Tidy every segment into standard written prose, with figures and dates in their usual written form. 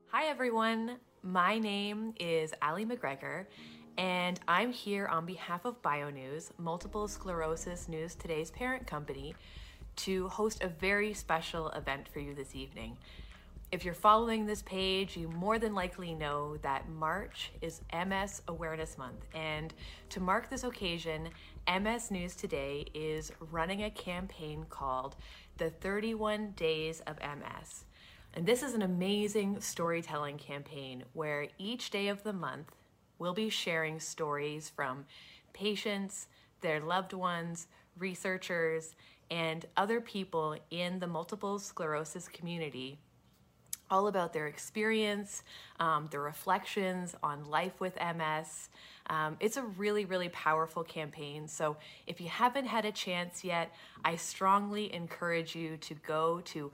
Hi, everyone. My name is Ali McGregor, and I'm here on behalf of BioNews, Multiple Sclerosis News Today's parent company, to host a very special event for you this evening. If you're following this page, you more than likely know that March is MS Awareness Month. And to mark this occasion, MS News Today is running a campaign called the 31 Days of MS. And this is an amazing storytelling campaign where each day of the month we'll be sharing stories from patients, their loved ones, researchers, and other people in the multiple sclerosis community all about their experience, their reflections on life with MS. It's a really, really powerful campaign. So if you haven't had a chance yet, I strongly encourage you to go to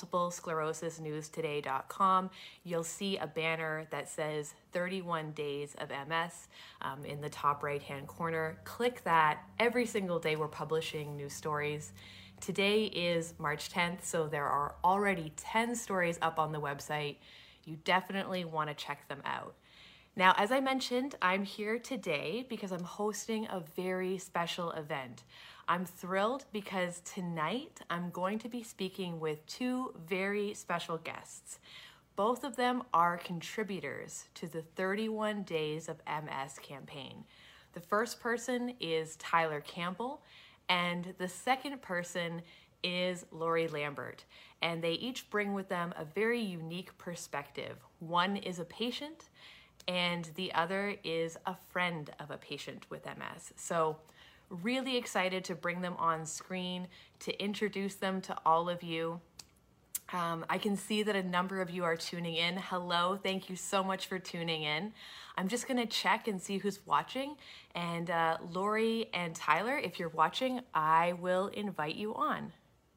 multiplesclerosisnewstoday.com. You'll see a banner that says 31 Days of MS in the top right-hand corner. Click that. Every single day we're publishing new stories. Today is March 10th, so there are already 10 stories up on the website. You definitely want to check them out. Now, as I mentioned, I'm here today because I'm hosting a very special event. I'm thrilled because tonight I'm going to be speaking with two very special guests. Both of them are contributors to the 31 Days of MS campaign. The first person is Tyler Campbell, and the second person is Lori Lambert. And they each bring with them a very unique perspective. One is a patient, and the other is a friend of a patient with MS. So really excited to bring them on screen, to introduce them to all of you. I can see that a number of you are tuning in. Hello, thank you so much for tuning in. I'm just gonna check and see who's watching. And Lori and Tyler, if you're watching, I will invite you on.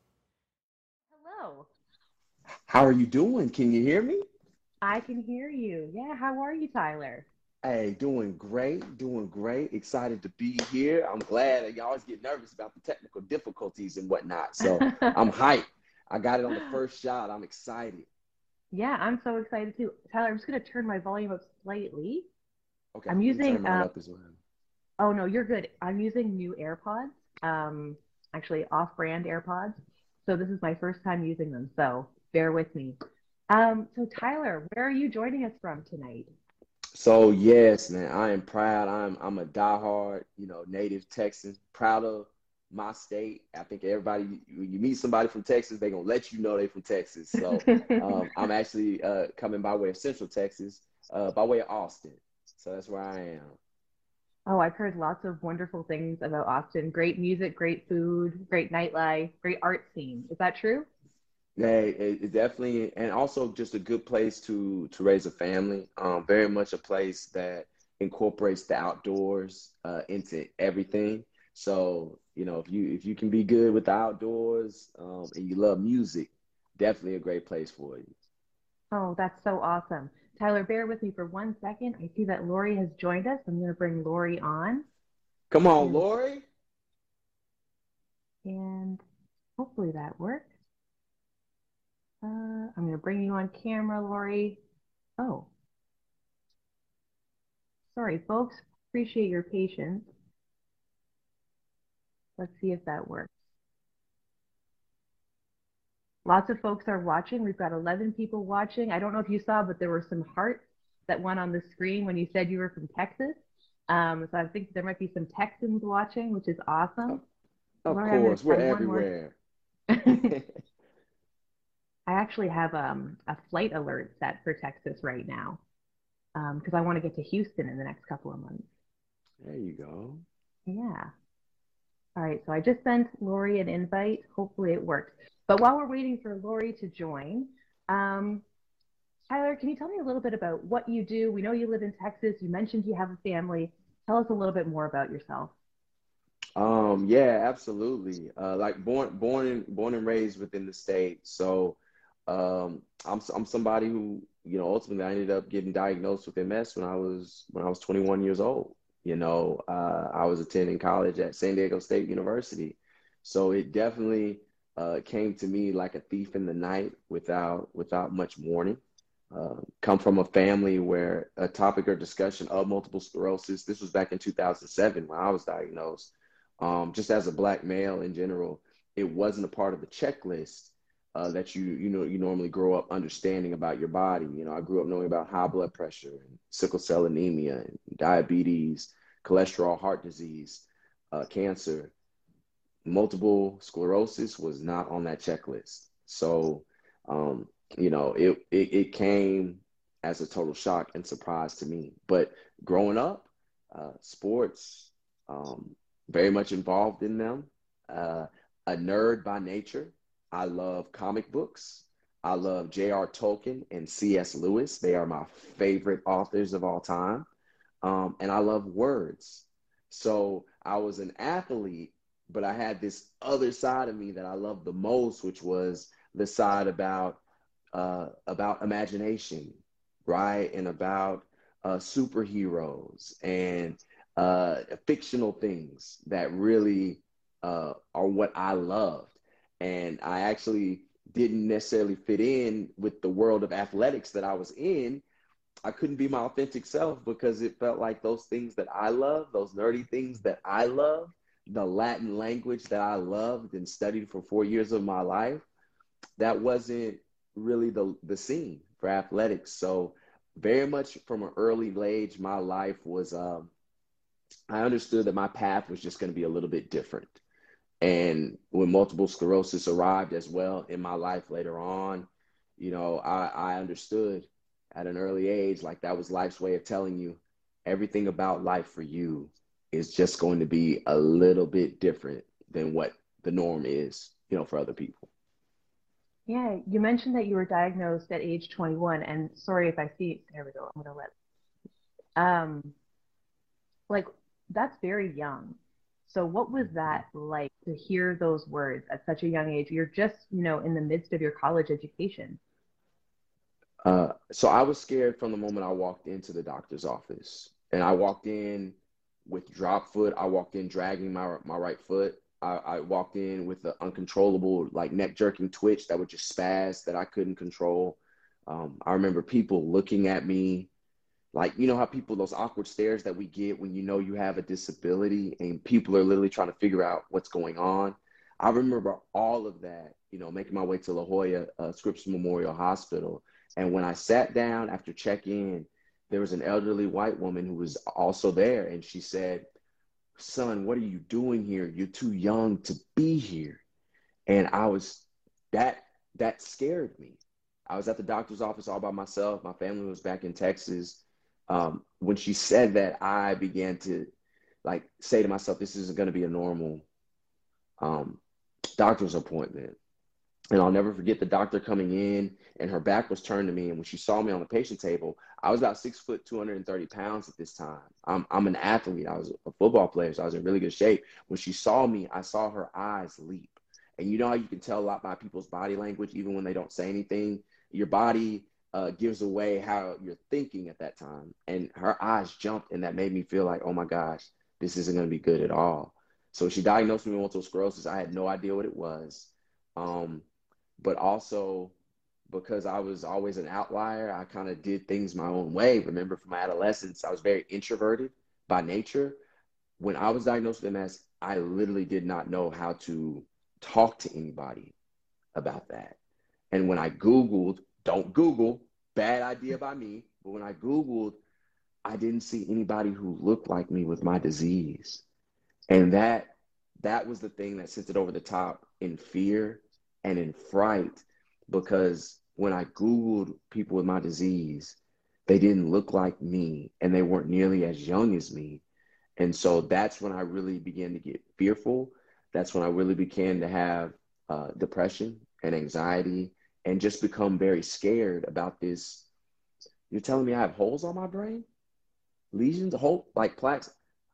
Hello, How are you doing? Can you hear me? I can hear you. Yeah, how are you, Tyler? Hey, doing great, doing great. Excited to be here. I'm glad. I always get nervous about the technical difficulties and whatnot. So I'm hyped. I got it on the first shot. I'm excited. Yeah, I'm so excited too. Tyler, I'm just gonna turn my volume up slightly. Okay, I'm let me turn using mine up as well. oh no, you're good. I'm using new AirPods, actually off-brand AirPods. So this is my first time using them, so bear with me. So Tyler, where are you joining us from tonight? So yes, man, I am proud. I'm a diehard, native Texan. Proud of my state. I think everybody, when you meet somebody from Texas, they're gonna let you know they're from Texas. So I'm actually coming by way of Central Texas, by way of Austin. So that's where I am. Oh, I've heard lots of wonderful things about Austin. Great music, great food, great nightlife, great art scene. Is that true? Yeah, it definitely, and also just a good place to raise a family. Very much a place that incorporates the outdoors into everything. So, if you can be good with the outdoors and you love music, definitely a great place for you. Oh, that's so awesome. Tyler, bear with me for 1 second. I see that Lori has joined us. I'm going to bring Lori on, Come on, and Lori. and hopefully that works. I'm going to bring you on camera, Lori. Oh, sorry, folks. Appreciate your patience. Let's see if that works. Lots of folks are watching. We've got 11 people watching. I don't know if you saw, but there were some hearts that went on the screen when you said you were from Texas. So I think there might be some Texans watching, which is awesome. Of, of Lori, I'm going to course, we're try one more. everywhere. I actually have a flight alert set for Texas right now because I want to get to Houston in the next couple of months. There you go. Yeah. All right. So I just sent Lori an invite. Hopefully it works. But while we're waiting for Lori to join, um, Tyler, can you tell me a little bit about what you do? We know you live in Texas. You mentioned you have a family. Tell us a little bit more about yourself. Yeah, absolutely. Like born and raised within the state. So, I'm somebody who, ultimately I ended up getting diagnosed with MS when I was 21 years old. I was attending college at San Diego State University. So it definitely came to me like a thief in the night without much warning. come from a family where a topic or discussion of multiple sclerosis, this was back in 2007 when I was diagnosed, just as a Black male in general, it wasn't a part of the checklist that you normally grow up understanding about your body. I grew up knowing about high blood pressure and sickle cell anemia and diabetes, cholesterol, heart disease, cancer. Multiple sclerosis was not on that checklist. So, um, it came as a total shock and surprise to me. But growing up, sports, um, very much involved in them. Uh, a nerd by nature. I love comic books. I love J.R. Tolkien and C.S. Lewis. They are my favorite authors of all time. And I love words. So I was an athlete, but I had this other side of me that I loved the most, which was the side about imagination, right, and about superheroes and fictional things that really are what I loved. And I actually didn't necessarily fit in with the world of athletics that I was in. I couldn't be my authentic self because it felt like those things that I love, those nerdy things that I love, the Latin language that I loved and studied for 4 years of my life, that wasn't really the scene for athletics. So very much from an early age, my life was, I understood that my path was just going to be a little bit different. And when multiple sclerosis arrived as well in my life later on, I understood at an early age, like that was life's way of telling you everything about life for you is just going to be a little bit different than what the norm is, for other people. Yeah, you mentioned that you were diagnosed at age 21, and sorry if I see, there we go, I'm gonna um, like that's very young. So what was that like to hear those words at such a young age? You're just, in the midst of your college education. So I was scared from the moment I walked into the doctor's office, and I walked in with drop foot. I walked in dragging my right foot. I walked in with the uncontrollable like neck jerking twitch that would just spaz that I couldn't control. I remember people looking at me like, how people, those awkward stares that we get when you have a disability and people are literally trying to figure out what's going on. I remember all of that, making my way to La Jolla Scripps Memorial Hospital. And when I sat down after check-in, there was an elderly white woman who was also there. And she said, "Son, what are you doing here? You're too young to be here." And that, that scared me. I was at the doctor's office all by myself. My family was back in Texas. When she said that, I began to like say to myself, this isn't going to be a normal um, doctor's appointment. And I'll never forget the doctor coming in and her back was turned to me. And when she saw me on the patient table, I was about 6 foot, 230 pounds at this time. I'm an athlete. I was a football player, so I was in really good shape. When she saw me, I saw her eyes leap. And you know how you can tell a lot by people's body language, even when they don't say anything? Your body gives away how you're thinking at that time. And her eyes jumped, and that made me feel like, oh my gosh, this isn't going to be good at all. So she diagnosed me with multiple sclerosis. I had no idea what it was. Um, but also because I was always an outlier, I kind of did things my own way. Remember, from my adolescence, I was very introverted by nature. When I was diagnosed with MS, I literally did not know how to talk to anybody about that. And when I Googled, don't Google, bad idea by me, but when I Googled, I didn't see anybody who looked like me with my disease. And that was the thing that sent it over the top in fear and in fright, because when I Googled people with my disease, they didn't look like me and they weren't nearly as young as me. And so that's when I really began to get fearful. That's when I really began to have depression and anxiety and just become very scared about this. You're telling me I have holes on my brain? Lesions, whole like plaques,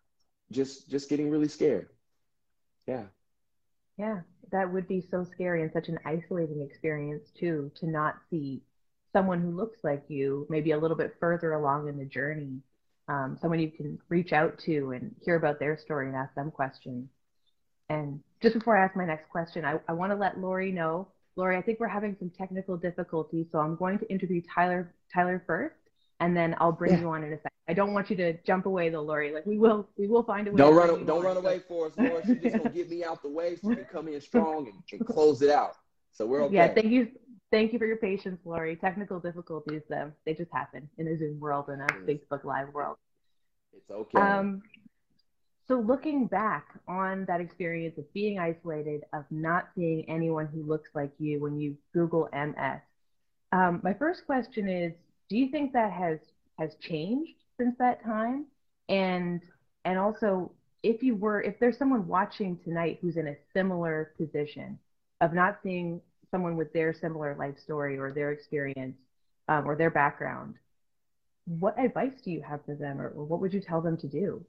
just getting really scared. Yeah. Yeah, that would be so scary and such an isolating experience too, to not see someone who looks like you, maybe a little bit further along in the journey, someone you can reach out to and hear about their story and ask them questions. And just before I ask my next question, I want to let Lori know Lori, I think we're having some technical difficulties, so I'm going to interview Tyler first, and then I'll bring Yeah. you on in a second. I don't want you to jump away though, Lori. Like we will find a way to bring you Don't on. run away for us, Laura. She's just gonna get me out the way so we can come in So, strong and close it out. So we're yeah, okay. thank you for your patience, Lori. Technical difficulties, they just happen in a Zoom world and a Facebook Live world. It's okay. Um, so looking back on that experience of being isolated, of not seeing anyone who looks like you when you Google MS, my first question is, do you think that has changed since that time? And and also, if there's someone watching tonight who's in a similar position of not seeing someone with their similar life story or their experience or their background, what advice do you have for them, or what would you tell them to do?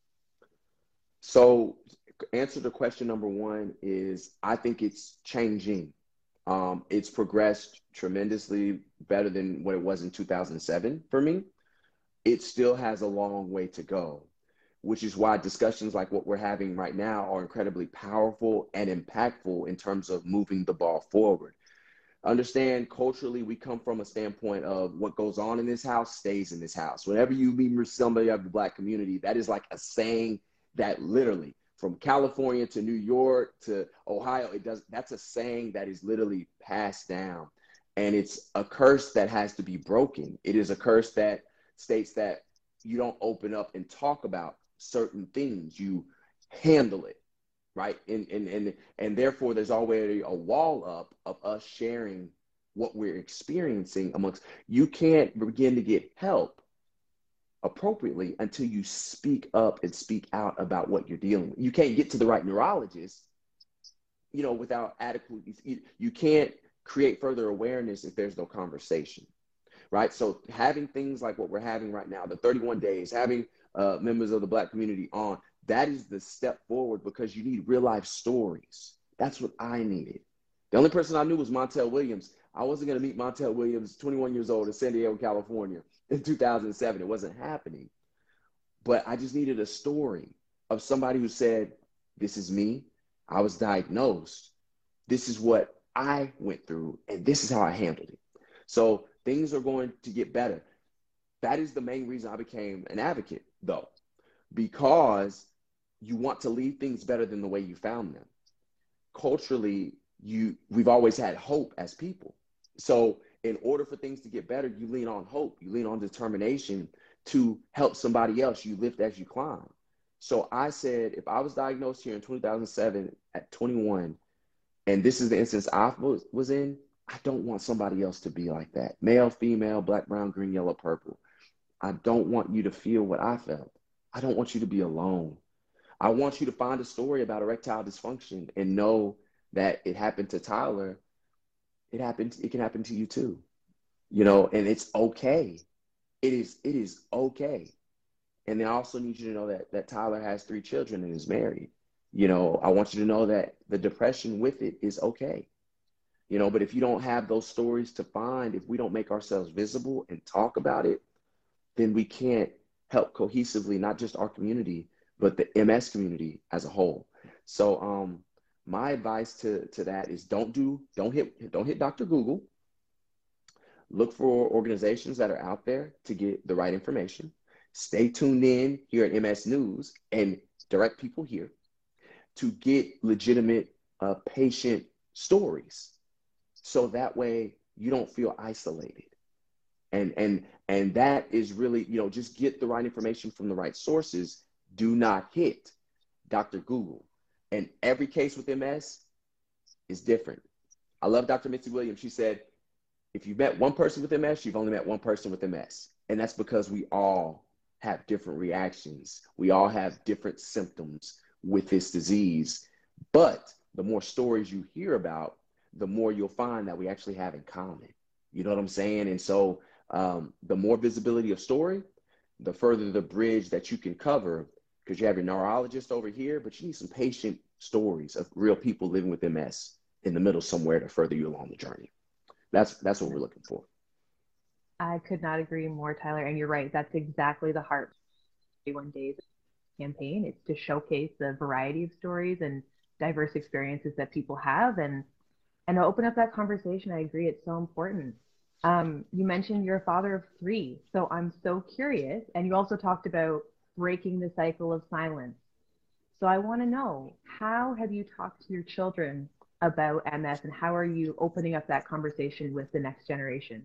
So, answer to question number one is I think it's changing. It's progressed tremendously better than what it was in 2007 for me. It still has a long way to go, which is why discussions like what we're having right now are incredibly powerful and impactful in terms of moving the ball forward. Understand culturally, we come from a standpoint of what goes on in this house stays in this house. Whenever you meet somebody of the Black community, that is like a saying that literally from California to New York to Ohio, that's a saying that is literally passed down. And it's a curse that has to be broken. It is a curse that states that you don't open up and talk about certain things. You handle it, right? And therefore there's already a wall up of us sharing what we're experiencing amongst. You can't begin to get help appropriately until you speak up and speak out about what you're dealing with. You can't get to the right neurologist, without adequate, you can't create further awareness if there's no conversation, right? So having things like what we're having right now, the 31 days, having members of the Black community on, that is the step forward because you need real life stories. That's what I needed. The only person I knew was Montel Williams. I wasn't going to meet Montel Williams, 21 years old in San Diego, California in 2007. It wasn't happening. But I just needed a story of somebody who said, this is me. I was diagnosed. This is what I went through, and this is how I handled it. So things are going to get better. That is the main reason I became an advocate, though, because you want to leave things better than the way you found them. Culturally, we've always had hope as people. So in order for things to get better, you lean on hope, you lean on determination to help somebody else. You lift as you climb. So I said, if I was diagnosed here in 2007 at 21, and this is the instance I was in, I don't want somebody else to be like that. Male, female, black, brown, green, yellow, purple. I don't want you to feel what I felt. I don't want you to be alone. I want you to find a story about erectile dysfunction and know that it happened to Tyler. It can happen to you too, and it's okay. It is okay. And then I also need you to know that Tyler has 3 children and is married. I want you to know that the depression with it is okay. But if you don't have those stories to find, if we don't make ourselves visible and talk about it, then we can't help cohesively, not just our community, but the MS community as a whole. So my advice to that is don't hit Dr. Google. Look for organizations that are out there to get the right information. Stay tuned in here at MS News and direct people here to get legitimate patient stories. So that way you don't feel isolated. And that is really, just get the right information from the right sources. Do not hit Dr. Google. And every case with MS is different. I love Dr. Mitzi Williams. She said, if you've met one person with MS, you've only met one person with MS. And that's because we all have different reactions. We all have different symptoms with this disease. But the more stories you hear about, the more you'll find that we actually have in common. You know what I'm saying? And so the more visibility of story, the further the bridge that you can cover, because you have your neurologist over here, but you need some patient stories of real people living with MS in the middle somewhere to further you along the journey. That's what we're looking for. I could not agree more, Tyler. And you're right. That's exactly the heart of 31 Days campaign. It's to showcase the variety of stories and diverse experiences that people have. And and to open up that conversation. I agree, it's so important. You mentioned you're a father of three, so I'm so curious. And you also talked about breaking the cycle of silence. So I want to know, how have you talked to your children about MS, and how are you opening up that conversation with the next generation?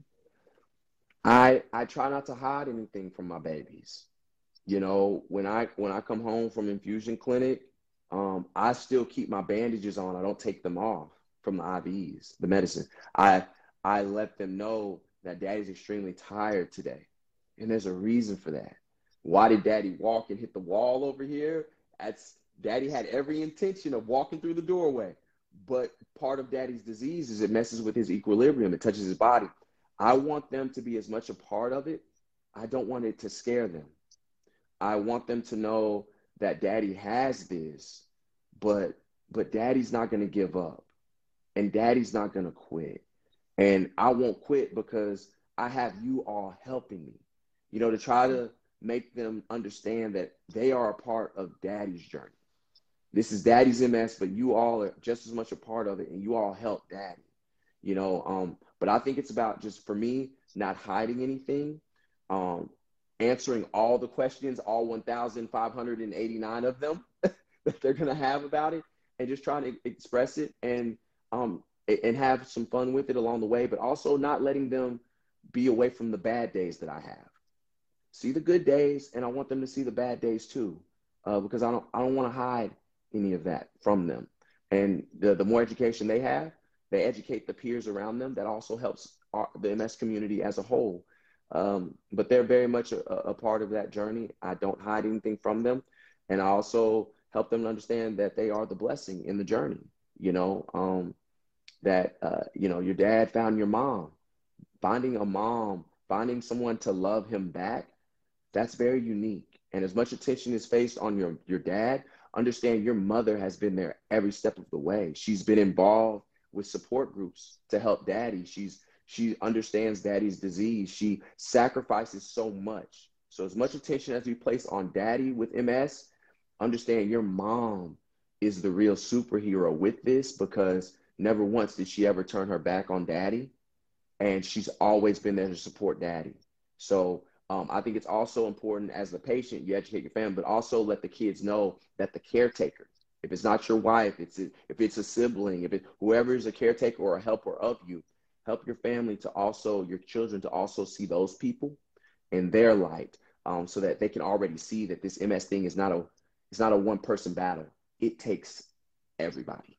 I try not to hide anything from my babies. You know, when I come home from infusion clinic, I still keep my bandages on. I don't take them off from the IVs, the medicine. I I let them know that daddy's extremely tired today. And there's a reason for that. Why did daddy walk and hit the wall over here? That's daddy had every intention of walking through the doorway. But part of daddy's disease is it messes with his equilibrium. It touches his body. I want them to be as much a part of it. I don't want it to scare them. I want them to know that daddy has this, but daddy's not going to give up and daddy's not going to quit. And I won't quit because I have you all helping me, to try to make them understand that they are a part of daddy's journey. This is daddy's MS, but you all are just as much a part of it and you all help daddy, but I think it's about, just for me, not hiding anything, um, answering all the questions, all 1,589 of them that they're going to have about it, and just trying to express it and have some fun with it along the way, but also not letting them be away from the bad days that I have. See the good days, and I want them to see the bad days too, because I don't want to hide any of that from them. And the more education they have, they educate the peers around them. That also helps the MS community as a whole. But they're very much a part of that journey. I don't hide anything from them. And I also help them understand that they are the blessing in the journey, your dad found your mom. Finding a mom, finding someone to love him back, that's very unique. And as much attention is faced on your dad, understand your mother has been there every step of the way. She's been involved with support groups to help daddy. She understands daddy's disease. She sacrifices so much. So as much attention as we place on daddy with MS, understand your mom is the real superhero with this, because never once did she ever turn her back on daddy. And she's always been there to support daddy. So I think it's also important, as the patient, you educate your family, but also let the kids know that the caretaker, if it's not your wife, if it's a sibling, whoever is a caretaker or a helper of you, help your family to also, your children to also see those people in their light, so that they can already see that this MS thing is not a one person battle. It takes everybody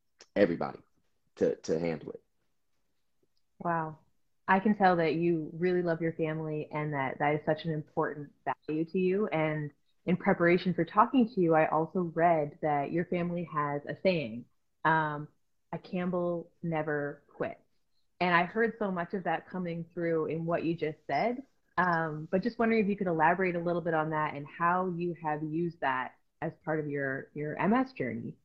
to handle it. Wow. I can tell that you really love your family and that that is such an important value to you. And in preparation for talking to you, I also read that your family has a saying, um, a Campbell never quits. And I heard so much of that coming through in what you just said. But just wondering if you could elaborate a little bit on that and how you have used that as part of your MS journey.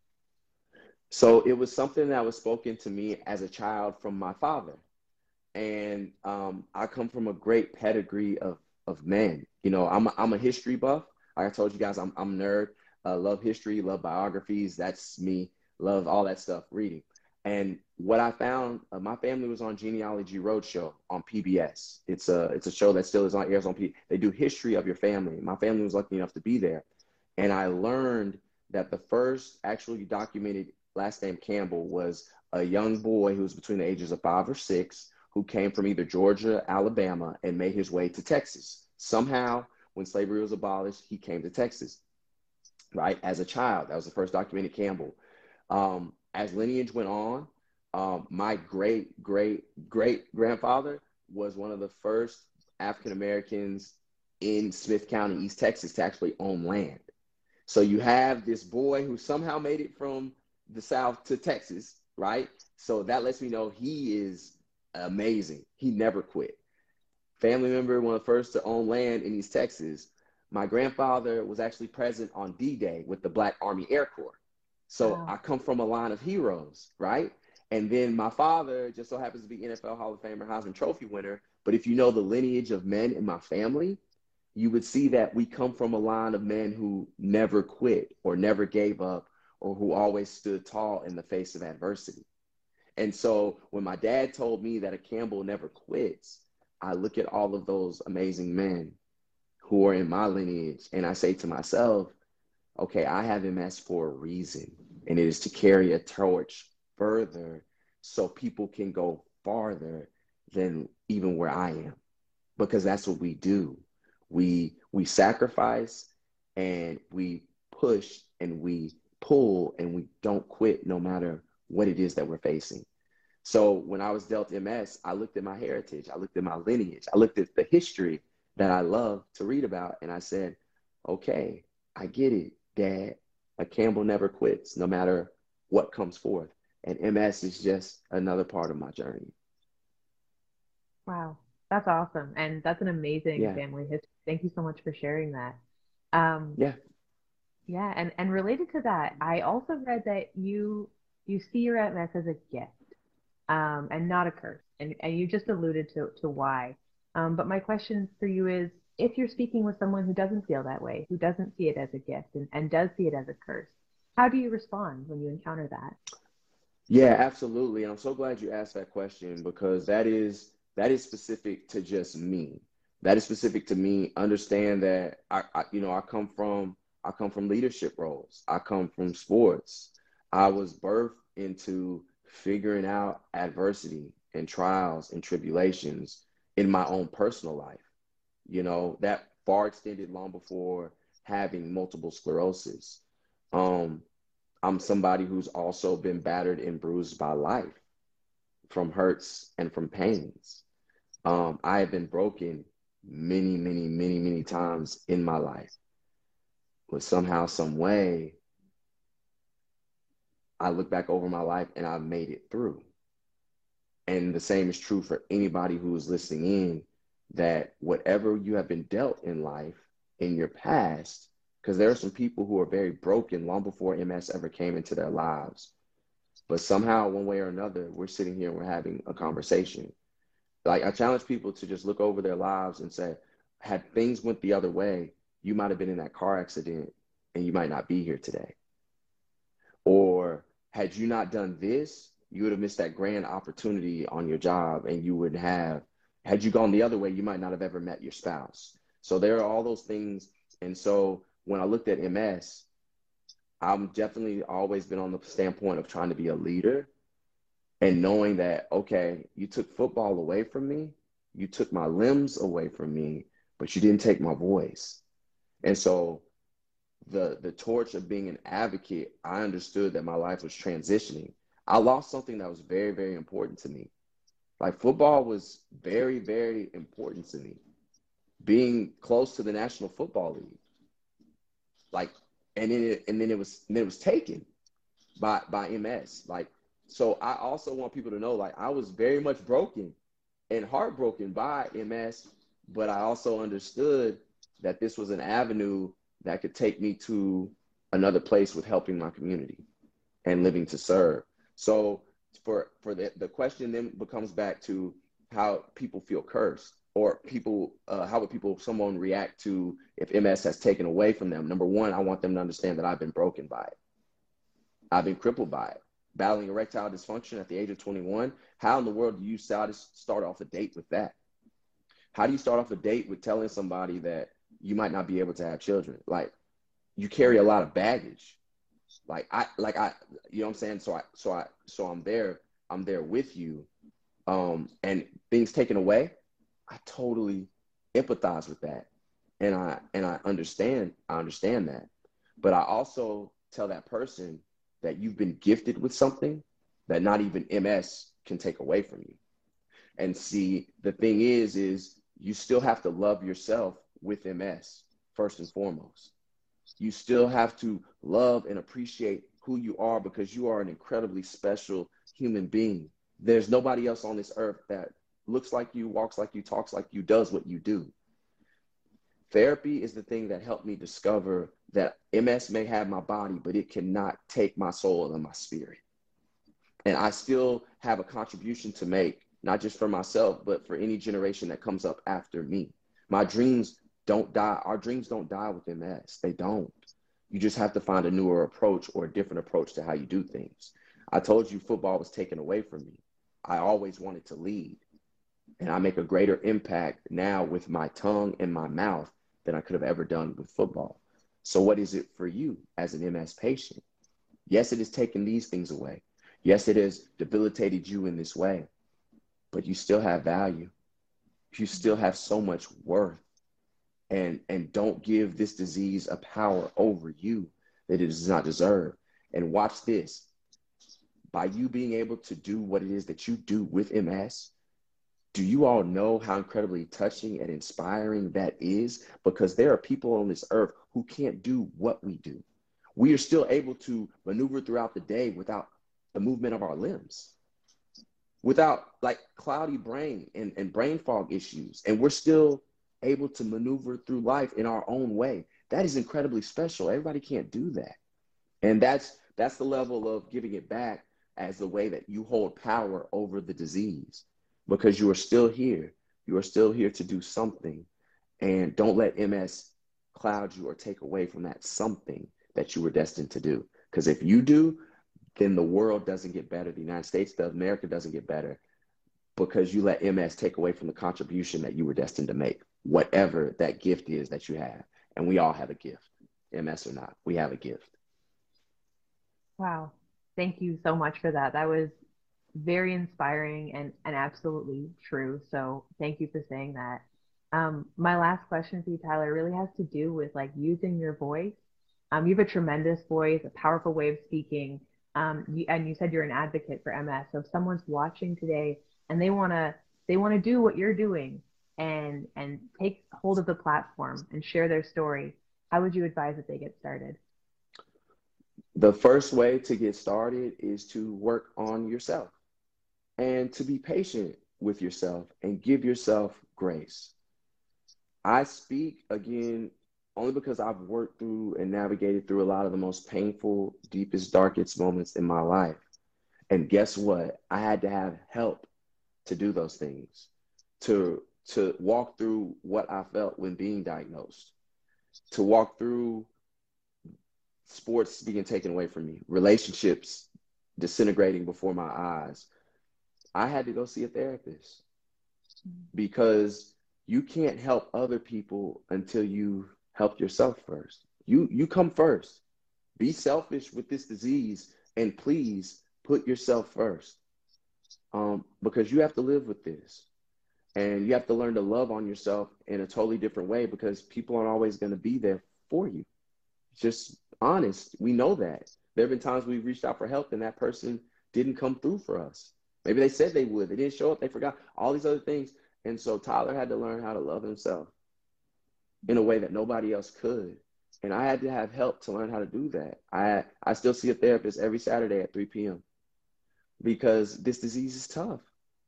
So it was something that was spoken to me as a child from my father. And I come from a great pedigree of men. I'm a history buff. Like I told you guys, I'm a nerd. Love history, love biographies. That's me. Love all that stuff, reading. And what I found, my family was on Genealogy Roadshow on PBS. It's a show that still airs on PBS. They do history of your family. My family was lucky enough to be there, and I learned that the first actually documented last name Campbell was a young boy who was between the ages of 5 or 6, who came from either Georgia, Alabama, and made his way to Texas. Somehow, when slavery was abolished, he came to Texas, right? As a child, that was the first documented Campbell. As lineage went on, my great, great, great grandfather was one of the first African Americans in Smith County, East Texas, to actually own land. So you have this boy who somehow made it from the South to Texas, right? So that lets me know he is amazing. He never quit. Family member, one of the first to own land in East Texas. My grandfather was actually present on D-Day with the Black Army Air Corps. So Wow. I come from a line of heroes, right? And then my father just so happens to be NFL Hall of Famer, Heisman Trophy winner. But if you know the lineage of men in my family, you would see that we come from a line of men who never quit or never gave up, or who always stood tall in the face of adversity. And so when my dad told me that a Campbell never quits, I look at all of those amazing men who are in my lineage and I say to myself, okay, I have MS for a reason, and it is to carry a torch further so people can go farther than even where I am, because that's what we do. We sacrifice and we push and we pull and we don't quit no matter what it is that we're facing. So when I was dealt MS, I looked at my heritage, I looked at my lineage, I looked at the history that I love to read about, and I said, okay, I get it, Dad. A Campbell never quits, no matter what comes forth. And MS is just another part of my journey. Wow, that's awesome. And that's an amazing Yeah, family history. Thank you so much for sharing that. Um, yeah, yeah, and related to that, I also read that you see your MS as a gift, and not a curse. And you just alluded to why. But my question for you is, if you're speaking with someone who doesn't feel that way, who doesn't see it as a gift and does see it as a curse, how do you respond when you encounter that? yeah, absolutely. And I'm so glad you asked that question because that is specific to just me. That is specific to me. Understand that I come from leadership roles. I come from sports. I was birthed into figuring out adversity and trials and tribulations in my own personal life. That far extended long before having multiple sclerosis. Um, I'm somebody who's also been battered and bruised by life from hurts and from pains. I have been broken many, many, many, many times in my life, but somehow, some way, I look back over my life and I've made it through. And the same is true for anybody who is listening in, that whatever you have been dealt in life in your past, because there are some people who are very broken long before MS ever came into their lives. But somehow, one way or another, we're sitting here and we're having a conversation. Like, I challenge people to just look over their lives and say, had things went the other way, you might have been in that car accident and you might not be here today. Or had you not done this, you would have missed that grand opportunity on your job, and you would have, had you gone the other way, you might not have ever met your spouse. So there are all those things. And so when I looked at MS, I'm definitely always been on the standpoint of trying to be a leader and knowing that, okay, you took football away from me, you took my limbs away from me, but you didn't take my voice. And so the torch of being an advocate, I understood that my life was transitioning. I lost something that was very, very important to me. Like, football was very, very important to me. Being close to the National Football League, like, and then it was taken by MS. Like, so I also want people to know, like, I was very much broken and heartbroken by MS, but I also understood that this was an avenue that could take me to another place with helping my community and living to serve. So for the question then becomes back to how people feel cursed, or people how would people someone react to if MS has taken away from them. Number one, I want them to understand that I've been broken by it. I've been crippled by it. Battling erectile dysfunction at the age of 21. How in the world do you start off a date with that? How do you start off a date with telling somebody that you might not be able to have children? Like, you carry a lot of baggage. You know what I'm saying? So I'm there with you. And things taken away, I totally empathize with that. And I understand that. But I also tell that person that you've been gifted with something that not even MS can take away from you. And see, the thing is you still have to love yourself with MS first and foremost. You still have to love and appreciate who you are, because you are an incredibly special human being. There's nobody else on this earth that looks like you, walks like you, talks like you, does what you do. Therapy is the thing that helped me discover that MS may have my body, but it cannot take my soul and my spirit. And I still have a contribution to make, not just for myself, but for any generation that comes up after me. My dreams don't die. Our dreams don't die with MS. They don't. You just have to find a newer approach or a different approach to how you do things. I told you football was taken away from me. I always wanted to lead, and I make a greater impact now with my tongue and my mouth than I could have ever done with football. So what is it for you as an MS patient? Yes, it has taken these things away. Yes, it has debilitated you in this way, but you still have value. You still have so much worth. And don't give this disease a power over you that it does not deserve. And watch this. By you being able to do what it is that you do with MS, do you all know how incredibly touching and inspiring that is? Because there are people on this earth who can't do what we do. We are still able to maneuver throughout the day without the movement of our limbs, without like cloudy brain and brain fog issues. And we're still able to maneuver through life in our own way. That is incredibly special. Everybody can't do that. And that's the level of giving it back as the way that you hold power over the disease, because you are still here. You are still here to do something. And don't let MS cloud you or take away from that something that you were destined to do. Because if you do, then the world doesn't get better. The United States does. America doesn't get better, because you let MS take away from the contribution that you were destined to make, whatever that gift is that you have. And we all have a gift, MS or not. We have a gift. Wow. Thank you so much for that. That was very inspiring and absolutely true. So thank you for saying that. My last question for you, Tyler, really has to do with like using your voice. You have a tremendous voice, a powerful way of speaking. And you said you're an advocate for MS. So if someone's watching today and they wanna do what you're doing and take hold of the platform and share their story, how would you advise that they get started? The first way to get started is to work on yourself and to be patient with yourself and give yourself grace. I speak again only because I've worked through and navigated through a lot of the most painful, deepest, darkest moments in my life. And guess what? I had to have help to do those things, to walk through what I felt when being diagnosed, to walk through sports being taken away from me, relationships disintegrating before my eyes. I had to go see a therapist, because you can't help other people until you help yourself first. You come first. Be selfish with this disease, and please put yourself first, because you have to live with this. And you have to learn to love on yourself in a totally different way, because people aren't always going to be there for you. Just honest. We know that. There have been times we've reached out for help and that person didn't come through for us. Maybe they said they would. They didn't show up. They forgot. All these other things. And so Tyler had to learn how to love himself in a way that nobody else could. And I had to have help to learn how to do that. I still see a therapist every Saturday at 3 p.m. because this disease is tough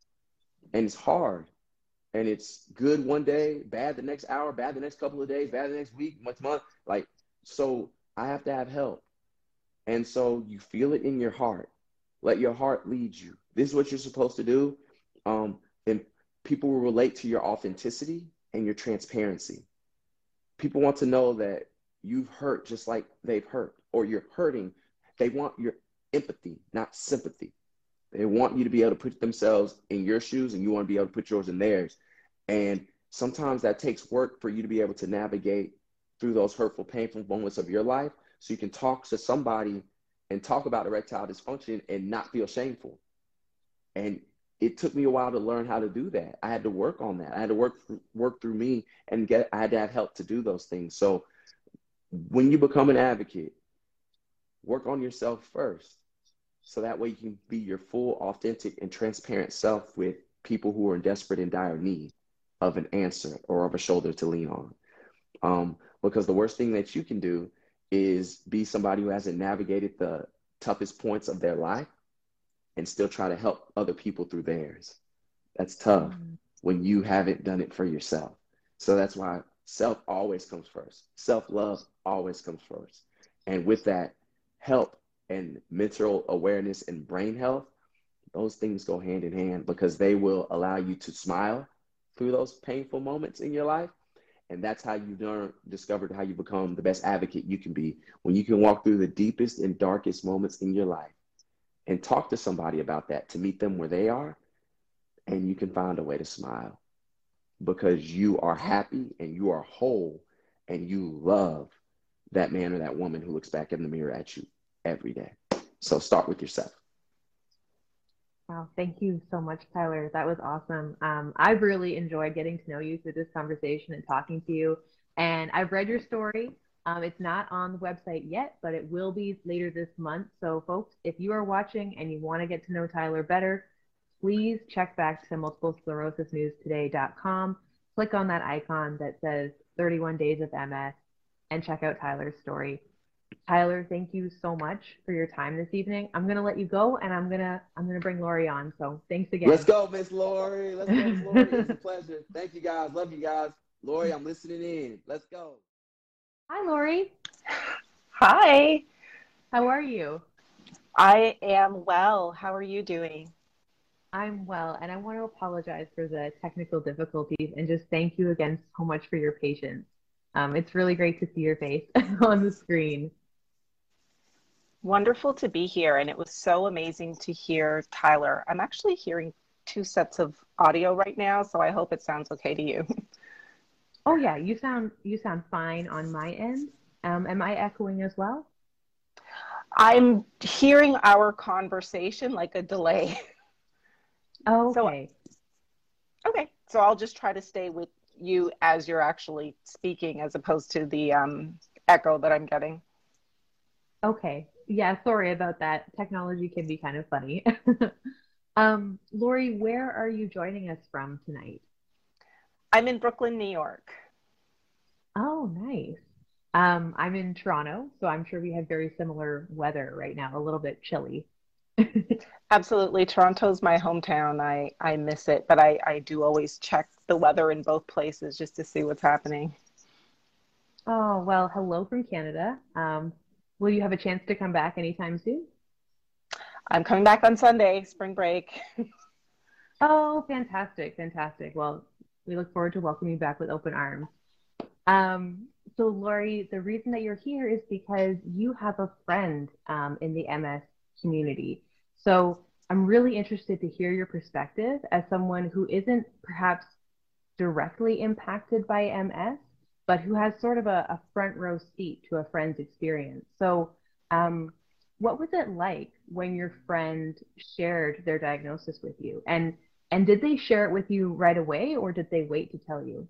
and it's hard. And it's good one day, bad the next hour, bad the next couple of days, bad the next week, month. Like, so I have to have help. And so you feel it in your heart. Let your heart lead you. This is what you're supposed to do. And people will relate to your authenticity and your transparency. People want to know that you've hurt just like they've hurt, or you're hurting. They want your empathy, not sympathy. They want you to be able to put themselves in your shoes, and you want to be able to put yours in theirs. And sometimes that takes work for you to be able to navigate through those hurtful, painful moments of your life, so you can talk to somebody and talk about erectile dysfunction and not feel shameful. And it took me a while to learn how to do that. I had to work on that. I had to work through me, and I had to have help to do those things. So when you become an advocate, work on yourself first, so that way you can be your full, authentic, and transparent self with people who are in desperate and dire need of an answer or of a shoulder to lean on. Because the worst thing that you can do is be somebody who hasn't navigated the toughest points of their life and still try to help other people through theirs. That's tough when you haven't done it for yourself. So that's why self always comes first. Self-love always comes first. And with that, help and mental awareness and brain health, those things go hand in hand, because they will allow you to smile through those painful moments in your life. And that's how you discovered how you become the best advocate you can be, when you can walk through the deepest and darkest moments in your life and talk to somebody about that, to meet them where they are, and you can find a way to smile because you are happy and you are whole and you love that man or that woman who looks back in the mirror at you every day. So start with yourself. Wow, thank you so much, Tyler. That was awesome. I've really enjoyed getting to know you through this conversation and talking to you. And I've read your story. It's not on the website yet, but it will be later this month. So, folks, if you are watching and you want to get to know Tyler better, please check back to multiplesclerosisnewstoday.com. Click on that icon that says 31 Days of MS and check out Tyler's story. Tyler, thank you so much for your time this evening. I'm gonna let you go, and I'm gonna bring Lori on. So thanks again. Let's go, Miss Lori. Let's go, Miss Lori. It's a pleasure. Thank you, guys. Love you guys. Lori, I'm listening in. Let's go. Hi, Lori. Hi. How are you? I am well. How are you doing? I'm well, and I want to apologize for the technical difficulties and just thank you again so much for your patience. It's really great to see your face on the screen. Wonderful to be here, and it was so amazing to hear Tyler. I'm actually hearing two sets of audio right now, so I hope it sounds okay to you. Oh yeah, you sound fine on my end. Am I echoing as well? I'm hearing our conversation like a delay. Oh, okay. So I'll just try to stay with you as you're actually speaking as opposed to the echo that I'm getting. Okay. Yeah, sorry about that. Technology can be kind of funny. Lori, where are you joining us from tonight? I'm in Brooklyn, New York. Oh, nice. I'm in Toronto, so I'm sure we have very similar weather right now, a little bit chilly. Absolutely. Toronto's my hometown. I miss it, but I do always check the weather in both places just to see what's happening. Oh, well, hello from Canada. Will you have a chance to come back anytime soon? I'm coming back on Sunday, spring break. Oh, fantastic, fantastic. Well, we look forward to welcoming you back with open arms. So Lori, the reason that you're here is because you have a friend in the MS community. So I'm really interested to hear your perspective as someone who isn't perhaps directly impacted by MS, but who has sort of a front row seat to a friend's experience. So what was it like when your friend shared their diagnosis with you? And did they share it with you right away, or did they wait to tell you?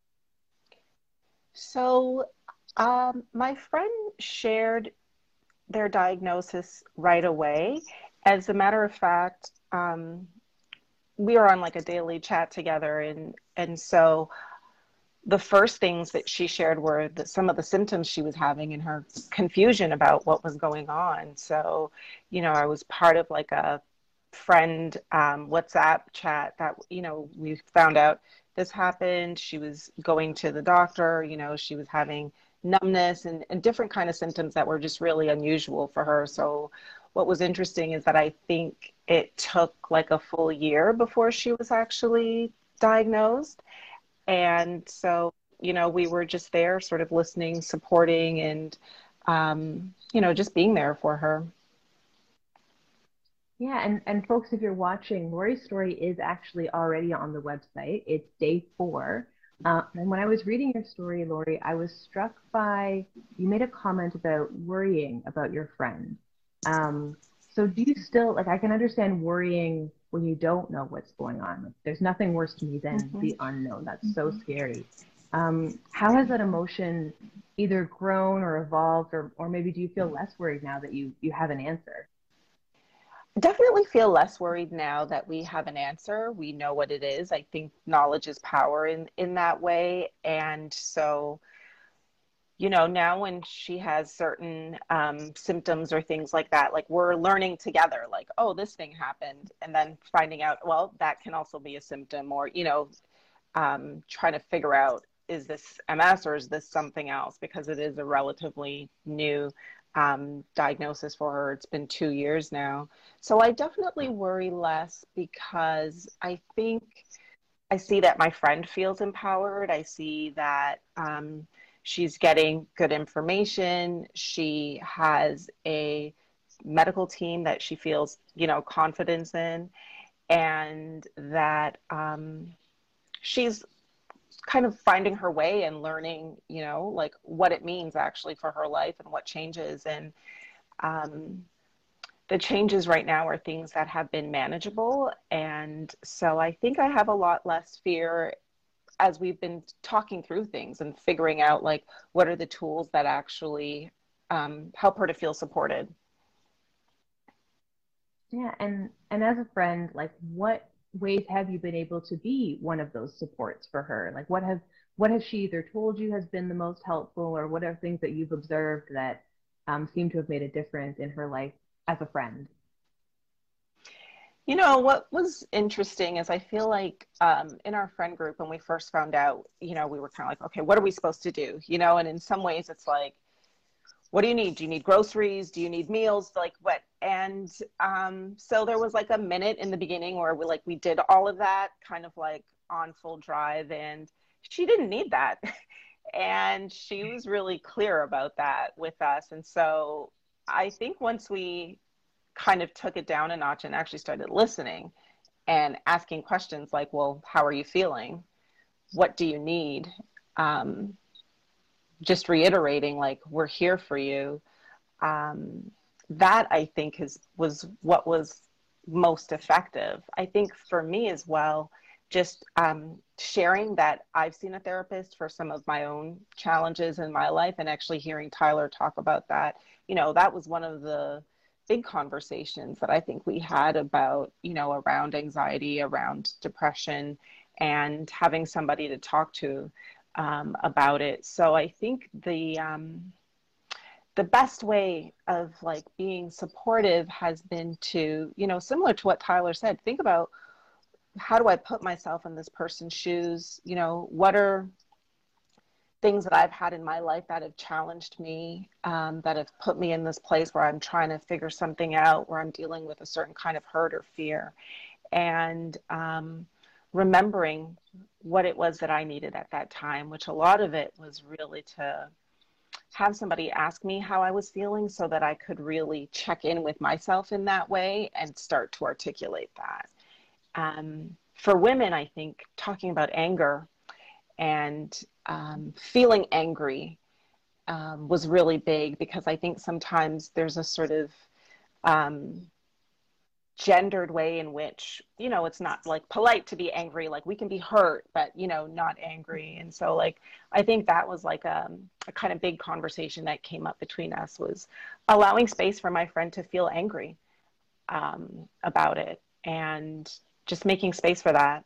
So my friend shared their diagnosis right away. As a matter of fact, we are on like a daily chat together, and so the first things that she shared were some of the symptoms she was having and her confusion about what was going on. So, I was part of like a friend WhatsApp chat that, we found out this happened. She was going to the doctor, she was having numbness and different kind of symptoms that were just really unusual for her. So what was interesting is that I think it took like a full year before she was actually diagnosed. And so, we were just there sort of listening, supporting, and, just being there for her. Yeah, and folks, if you're watching, Lori's story is actually already on the website. It's day 4. And when I was reading your story, Lori, I was struck by, you made a comment about worrying about your friend. So do you still, like, I can understand worrying when you don't know what's going on. Like, there's nothing worse to me than the unknown. That's so scary. How has that emotion either grown or evolved, or maybe do you feel less worried now that you have an answer? Definitely feel less worried now that we have an answer. We know what it is. I think knowledge is power in that way. And so, now when she has certain symptoms or things like that, like we're learning together, like, oh, this thing happened, and then finding out, well, that can also be a symptom, or, trying to figure out, is this MS or is this something else? Because it is a relatively new diagnosis for her. It's been 2 years now. So I definitely worry less because I think I see that my friend feels empowered. I see that she's getting good information. She has a medical team that she feels, you know, confidence in, and that she's kind of finding her way and learning, you know, like what it means actually for her life and what changes. And the changes right now are things that have been manageable. And so I think I have a lot less fear as we've been talking through things and figuring out like what are the tools that actually help her to feel supported. Yeah, and as a friend, like what ways have you been able to be one of those supports for her? Like what has she either told you has been the most helpful, or what are things that you've observed that seem to have made a difference in her life as a friend? You know, what was interesting is I feel like in our friend group, when we first found out, you know, we were kind of like, okay, what are we supposed to do? You know, and in some ways it's like, what do you need? Do you need groceries? Do you need meals? Like what? And so there was like a minute in the beginning where we did all of that kind of like on full drive, and she didn't need that. And she was really clear about that with us. And so I think once we kind of took it down a notch and actually started listening and asking questions like, well, how are you feeling? What do you need? Just reiterating, like, we're here for you. That I think was what was most effective. I think for me as well, just sharing that I've seen a therapist for some of my own challenges in my life, and actually hearing Tyler talk about that, you know, that was one of the big conversations that I think we had about, you know, around anxiety, around depression, and having somebody to talk to about it. So I think the best way of like being supportive has been to, you know, similar to what Tyler said, think about, how do I put myself in this person's shoes? You know, what are things that I've had in my life that have challenged me, that have put me in this place where I'm trying to figure something out, where I'm dealing with a certain kind of hurt or fear. And remembering what it was that I needed at that time, which a lot of it was really to have somebody ask me how I was feeling so that I could really check in with myself in that way and start to articulate that. For women, I think talking about anger and feeling angry was really big, because I think sometimes there's a sort of gendered way in which, you know, it's not like polite to be angry, like we can be hurt, but, you know, not angry. And so like, I think that was like a kind of big conversation that came up between us, was allowing space for my friend to feel angry about it, and just making space for that.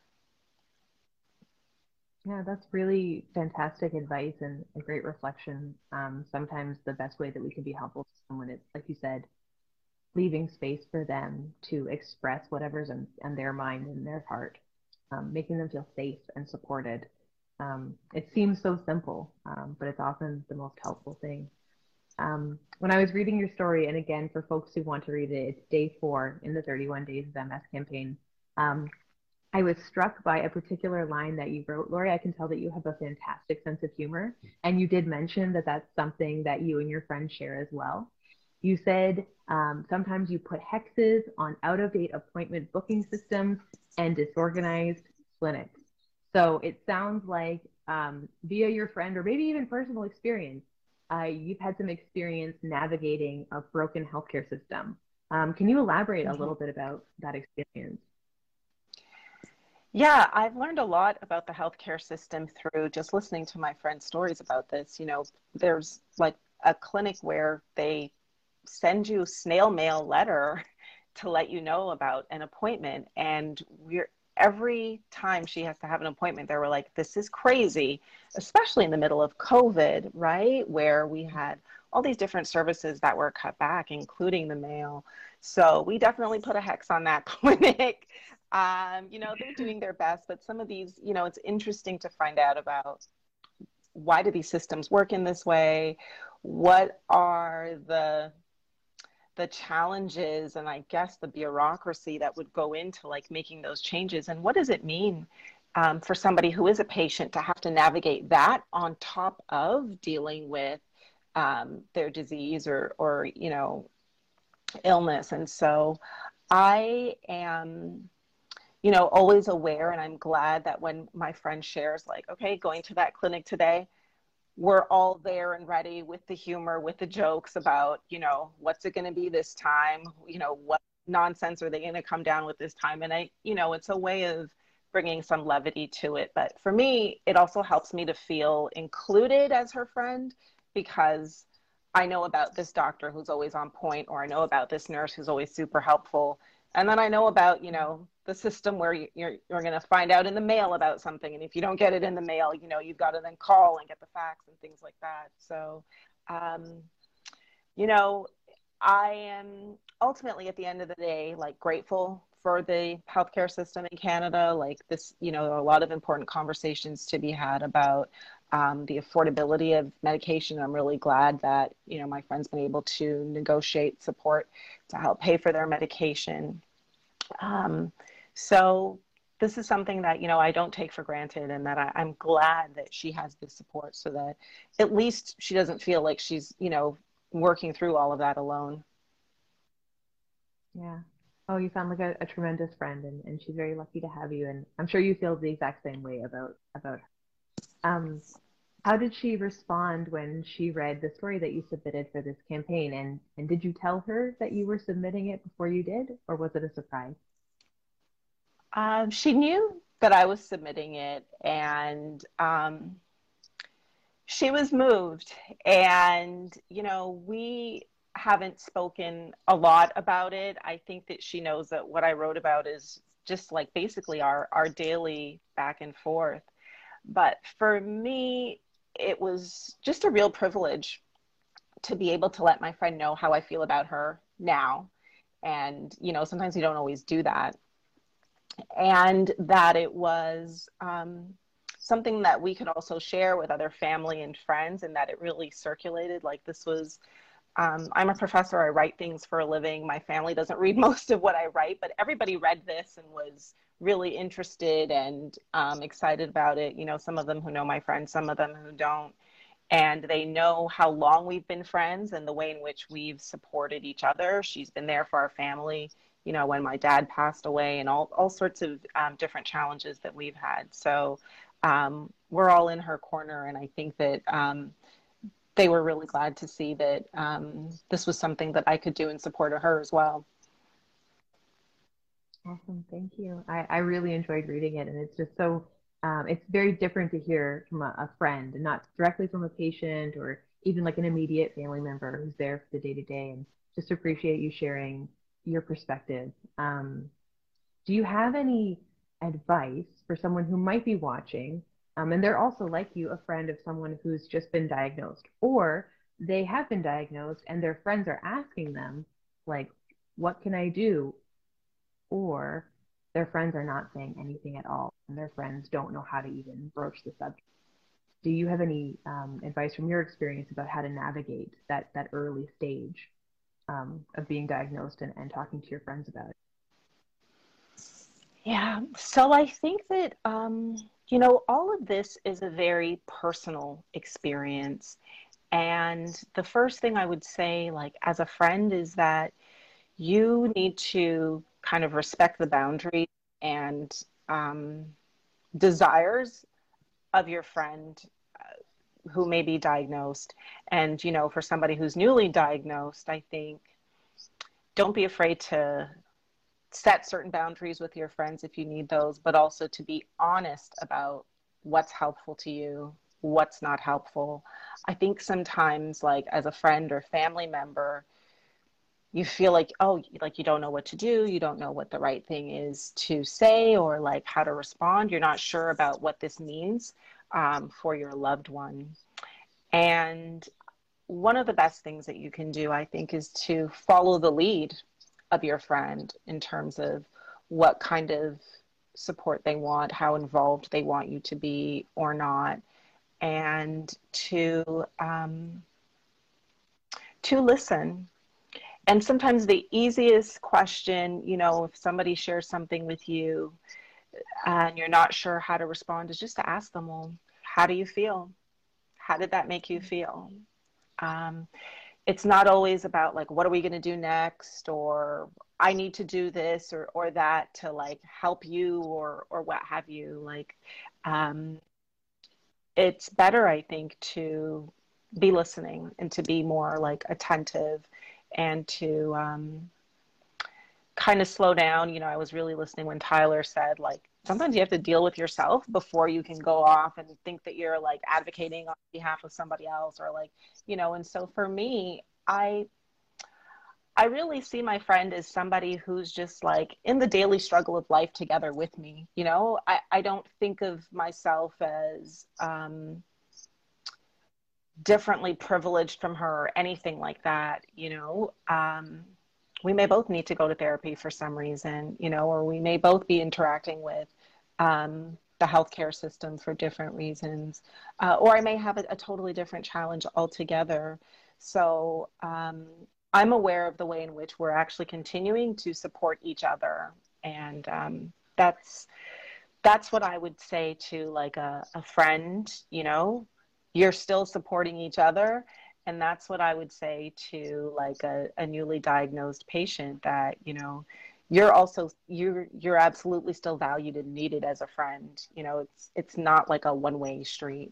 Yeah, that's really fantastic advice and a great reflection. Sometimes the best way that we can be helpful to someone is, like you said, leaving space for them to express whatever's in their mind and their heart, making them feel safe and supported. It seems so simple, but it's often the most helpful thing. When I was reading your story, and again, for folks who want to read it, it's day 4 in the 31 Days of MS campaign. I was struck by a particular line that you wrote. Lori, I can tell that you have a fantastic sense of humor, and you did mention that that's something that you and your friends share as well. You said sometimes you put hexes on out-of-date appointment booking systems and disorganized clinics. So it sounds like via your friend, or maybe even personal experience, you've had some experience navigating a broken healthcare system. Can you elaborate a little bit about that experience? Yeah, I've learned a lot about the healthcare system through just listening to my friends' stories about this. You know, there's like a clinic where they send you a snail mail letter to let you know about an appointment. And every time she has to have an appointment, they were like, this is crazy, especially in the middle of COVID, right? Where we had all these different services that were cut back, including the mail. So we definitely put a hex on that clinic. You know, they're doing their best, but some of these, you know, it's interesting to find out about, why do these systems work in this way? What are the challenges, and I guess the bureaucracy that would go into like making those changes? And what does it mean for somebody who is a patient to have to navigate that on top of dealing with their disease or, you know, illness. And so I am, always aware, and I'm glad that when my friend shares, like, okay, going to that clinic today, we're all there and ready with the humor, with the jokes about, what's it going to be this time? What nonsense are they going to come down with this time? And it's a way of bringing some levity to it. But for me, it also helps me to feel included as her friend, because I know about this doctor who's always on point, or I know about this nurse who's always super helpful. And then I know about, the system where you're going to find out in the mail about something. And if you don't get it in the mail, you've got to then call and get the fax and things like that. So, I am ultimately, at the end of the day, like, grateful for the healthcare system in Canada. Like this, there are a lot of important conversations to be had about the affordability of medication. I'm really glad that, my friend's been able to negotiate support to help pay for their medication. So this is something that, I don't take for granted, and that I'm glad that she has this support, so that at least she doesn't feel like she's, working through all of that alone. Yeah. Oh, you sound like a tremendous friend, and she's very lucky to have you. And I'm sure you feel the exact same way about her. How did she respond when she read the story that you submitted for this campaign? And did you tell her that you were submitting it before you did, or was it a surprise? She knew that I was submitting it, and she was moved. And, we haven't spoken a lot about it. I think that she knows that what I wrote about is just like basically our daily back and forth. But for me, it was just a real privilege to be able to let my friend know how I feel about her now. And, sometimes you don't always do that. And that it was something that we could also share with other family and friends, and that it really circulated. Like, this was, I'm a professor, I write things for a living. My family doesn't read most of what I write, but everybody read this and was really interested and excited about it. Some of them who know my friend, some of them who don't. And they know how long we've been friends and the way in which we've supported each other. She's been there for our family, when my dad passed away, and all sorts of different challenges that we've had. So we're all in her corner. And I think that they were really glad to see that this was something that I could do in support of her as well. Awesome. Thank you. I really enjoyed reading it. And it's just so, it's very different to hear from a friend, and not directly from a patient or even like an immediate family member who's there for the day-to-day. And just appreciate you sharing your perspective. Do you have any advice for someone who might be watching, and they're also, like you, a friend of someone who's just been diagnosed, or they have been diagnosed and their friends are asking them, like, what can I do? Or their friends are not saying anything at all, and their friends don't know how to even broach the subject. Do you have any advice from your experience about how to navigate that early stage of being diagnosed and talking to your friends about it? Yeah, so I think that, all of this is a very personal experience. And the first thing I would say, like, as a friend, is that you need to kind of respect the boundaries and desires of your friend who may be diagnosed. And, for somebody who's newly diagnosed, I think don't be afraid to set certain boundaries with your friends if you need those, but also to be honest about what's helpful to you, what's not helpful. I think sometimes, like, as a friend or family member, you feel like, oh, like, you don't know what to do. You don't know what the right thing is to say, or like how to respond. You're not sure about what this means for your loved one. And one of the best things that you can do, I think, is to follow the lead of your friend in terms of what kind of support they want, how involved they want you to be or not, and to listen. And sometimes the easiest question, if somebody shares something with you and you're not sure how to respond, is just to ask them, well, how do you feel? How did that make you feel? it's not always about like, what are we going to do next? Or I need to do this or that to like help you or what have you. Like, it's better, I think, to be listening and to be more like attentive and to kind of slow down. You know, I was really listening when Tyler said, like, sometimes you have to deal with yourself before you can go off and think that you're like advocating on behalf of somebody else or like, you know. And so for me, I really see my friend as somebody who's just like in the daily struggle of life together with me. You know, I don't think of myself as differently privileged from her or anything like that. You know, we may both need to go to therapy for some reason, you know, or we may both be interacting with the healthcare system for different reasons, or I may have a totally different challenge altogether. So I'm aware of the way in which we're actually continuing to support each other. And that's what I would say to like a friend, you know, you're still supporting each other. And that's what I would say to like a newly diagnosed patient, that, you know, you're absolutely still valued and needed as a friend. You know, it's not like a one-way street.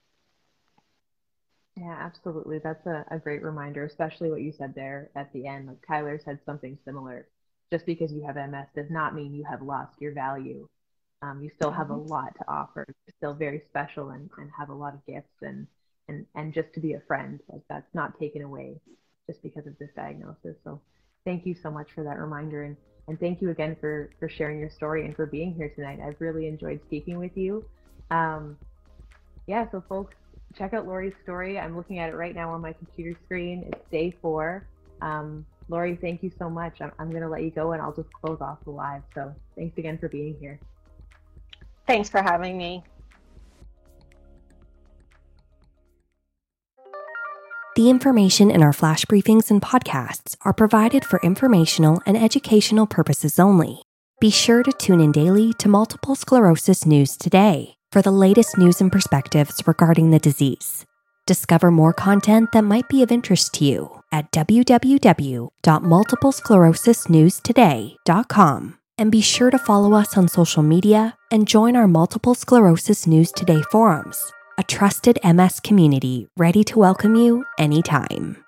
Yeah, absolutely. That's a great reminder, especially what you said there at the end. Like Tyler said something similar. Just because you have MS does not mean you have lost your value. You still have a lot to offer. You're still very special and have a lot of gifts and just to be a friend, like that's not taken away just because of this diagnosis. So thank you so much for that reminder. And thank you again for sharing your story and for being here tonight. I've really enjoyed speaking with you. Yeah, so folks, check out Lori's story. I'm looking at it right now on my computer screen. It's day 4. Lori, thank you so much. I'm going to let you go and I'll just close off the live. So thanks again for being here. Thanks for having me. The information in our flash briefings and podcasts are provided for informational and educational purposes only. Be sure to tune in daily to Multiple Sclerosis News Today for the latest news and perspectives regarding the disease. Discover more content that might be of interest to you at www.multiplesclerosisnewstoday.com. And be sure to follow us on social media and join our Multiple Sclerosis News Today forums, a trusted MS community ready to welcome you anytime.